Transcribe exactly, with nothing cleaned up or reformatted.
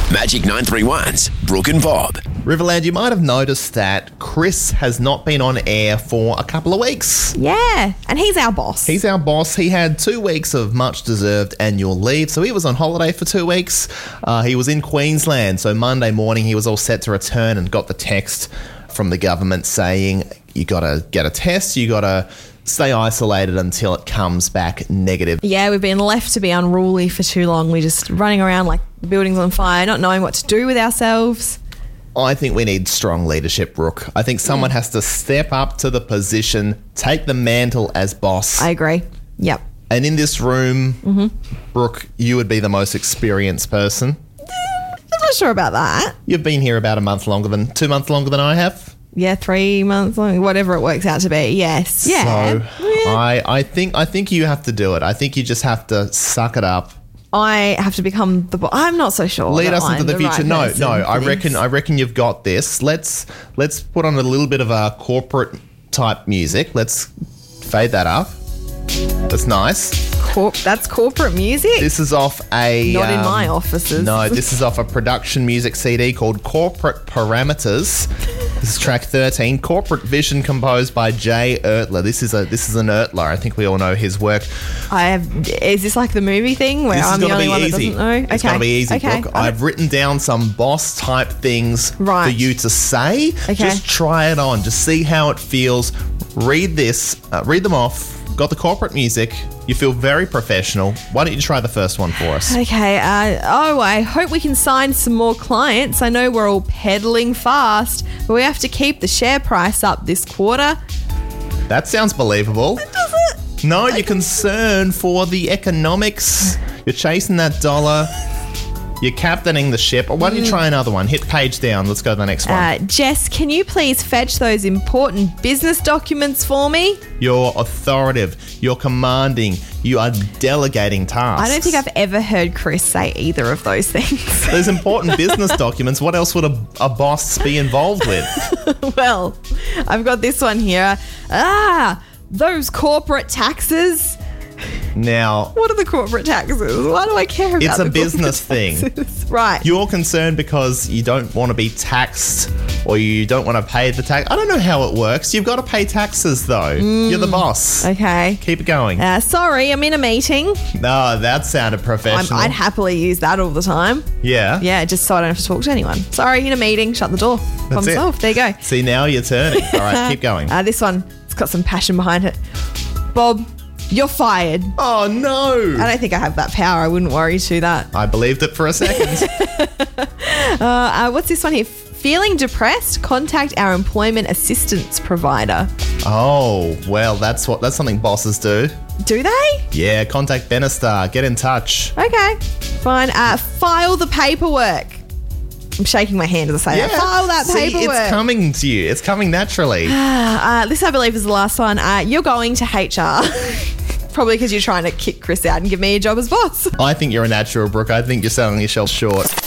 Magic nine three one's Brooke and Bob. Riverland, you might have noticed that Chris has not been on air for a couple of weeks. Yeah, and he's our boss. He's our boss. He had two weeks of much-deserved annual leave, so he was on holiday for two weeks. Uh, he was in Queensland, so Monday morning he was all set to return and got the text from the government saying you got to get a test, you got to stay isolated until it comes back negative. Yeah, we've been left to be unruly for too long. We're just running around like the building's on fire, not knowing what to do with ourselves. I think we need strong leadership, Brooke. I think someone has to step up to the position, take the mantle as boss. I agree. Yep. And in this room, mm-hmm. Brooke, you would be the most experienced person. I'm not sure about that. You've been here about a month longer than, two months longer than I have. Yeah, three months long, whatever it works out to be. Yes. Yeah. So yeah. I, I think I think you have to do it. I think you just have to suck it up. I have to become the boss. I'm not so sure. Lead us into the, the future. Right no, no. I reckon. I reckon you've got this. Let's let's put on a little bit of a corporate type music. Let's fade that up. That's nice. Corp- that's corporate music. This is off a... Not in um, my offices. No, this is off a production music C D called Corporate Parameters. This is track thirteen, Corporate Vision, composed by Jay Ertler. This is a this is an Ertler. I think we all know his work. I have. Is this like the movie thing where this I'm the only one that doesn't know? It's okay. going to be easy, okay. Brooke. I've written down some boss type things right. for you to say. Okay. Just try it on. Just see how it feels. Read this. Uh, read them off. Got the corporate music. You feel very professional. Why don't you try the first one for us? Okay. Uh, oh, I hope we can sign some more clients. I know we're all pedaling fast, but we have to keep the share price up this quarter. That sounds believable. Does it? No, you're concerned for the economics. You're chasing that dollar. You're captaining the ship. Why don't you try another one? Hit page down. Let's go to the next one. Uh, Jess, can you please fetch those important business documents for me? You're authoritative. You're commanding. You are delegating tasks. I don't think I've ever heard Chris say either of those things. Those important business documents, what else would a, a boss be involved with? Well, I've got this one here. Ah, those corporate taxes. Now, what are the corporate taxes? Why do I care about it's a the business thing. Right. You're concerned because you don't want to be taxed or you don't want to pay the tax. I don't know how it works. You've got to pay taxes though. Mm. You're the boss. Okay. Keep it going. Uh, sorry, I'm in a meeting. No, that sounded professional. I'm, I'd happily use that all the time. Yeah. Yeah, just so I don't have to talk to anyone. Sorry, in a meeting. Shut the door. Problem solved. There you go. See, now you're turning. All right, keep going. Uh, this one, it's got some passion behind it. Bob, you're fired. Oh, no. I don't think I have that power. I wouldn't worry to that. I believed it for a second. uh, uh, what's this one here? Feeling depressed? Contact our employment assistance provider. Oh, well, that's what that's something bosses do. Do they? Yeah, contact Benestar. Get in touch. Okay, fine. Uh, file the paperwork. I'm shaking my hand as I say yeah. that. File that See, paperwork. It's coming to you. It's coming naturally. uh, this, I believe, is the last one. Uh, you're going to H R. Probably because you're trying to kick Chris out and give me a job as boss. I think you're a natural, Brooke. I think you're selling yourself short.